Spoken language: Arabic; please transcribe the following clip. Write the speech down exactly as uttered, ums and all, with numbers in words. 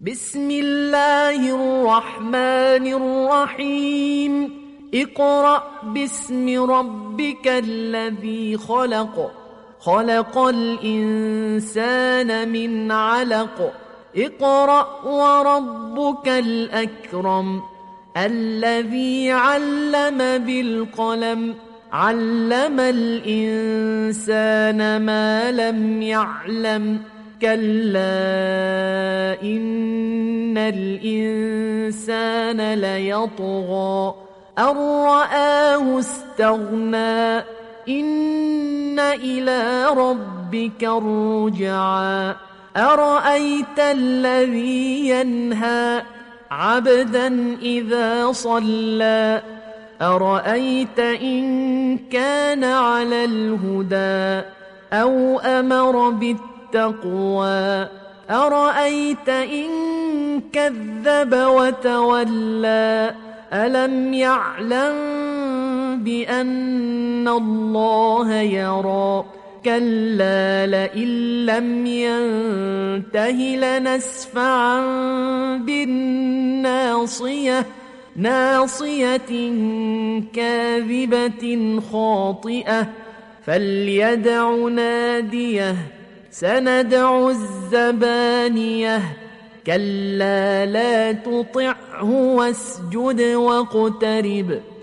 بسم الله الرحمن الرحيم اقرأ باسم ربك الذي خلق خلق الإنسان من علق اقرأ وربك الأكرم الذي علم بالقلم علم الإنسان ما لم يعلم كلا إن الإنسان ليطغى أن رآه استغنى إن إلى ربك الرجعى أرأيت الذي ينهى عبدا إذا صلى أرأيت إن كان على الهدى أو أمر بالتقوى أرأيت إن كذب وتولى ألم يعلم بأن الله يرى كلا لئن لم ينته لنسفعا بالناصية ناصية كاذبة خاطئة فليدع ناديه سندع الزبانية كلا لا تطعه واسجد واقترب